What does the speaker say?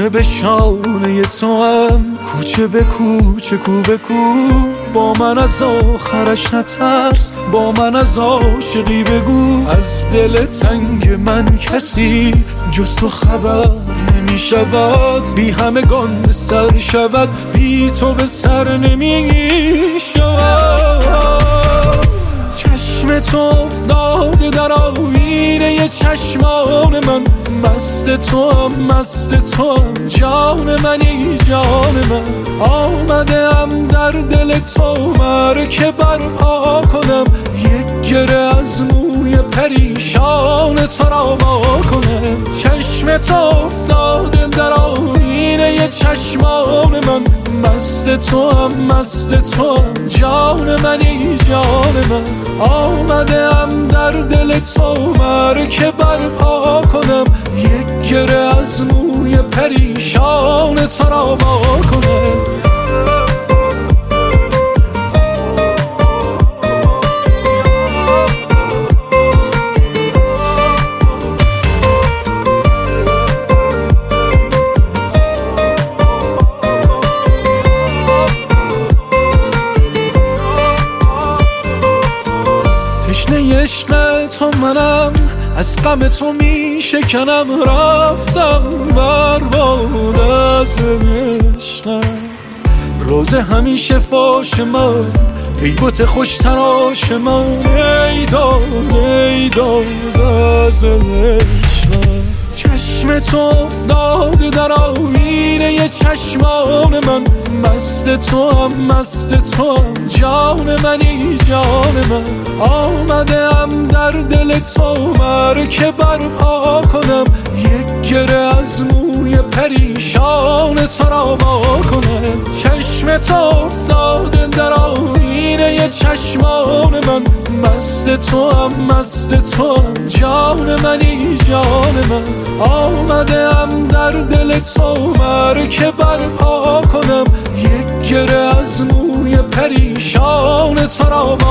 شانه به شانه تو هم، کوچه به کوچه کو به کو. با من از آخرش نترس، با من از عاشقی بگو. از دل تنگ من کسی جز تو خبر نمی شود. بی همگان به سر شود، بی تو به سر نمی شود. چشم تو افتاده در آینه چشمان من، مست تو هم مست تو هم، جان منی جان من. آمده ام در دل تو مرکه برپا کنم، یک گره از موی پریشان تو را وا کنم. چشم تو افتاده در آینه چشمان من، مست تو هم مست تو هم، جان منی جان من. آمده ام در دل تو مرکه برپا کنم، یک گره از موی پریشان تو را وا کنم. تشنه عشق تو منم، از غم تو می شکنم. رفتم برباد از عشقت، روز همیشه فاش من، ای بت خوش تراش من. ای داد از عشقت. چشم تو افتاده در آینه چشمان من، مست تو هم مست تو هم، جان منی جان من. آمده ام در دل تو مرکه برپا کنم، یک گره از موی پریشان تو را وا کنم. چشم تو افتاده در آینه چشمان من، مست تو هم مست تو هم، جان منی جان من. آمده ام در دل تو مرکه برپا کنم، یک گره از موی پریشان تو را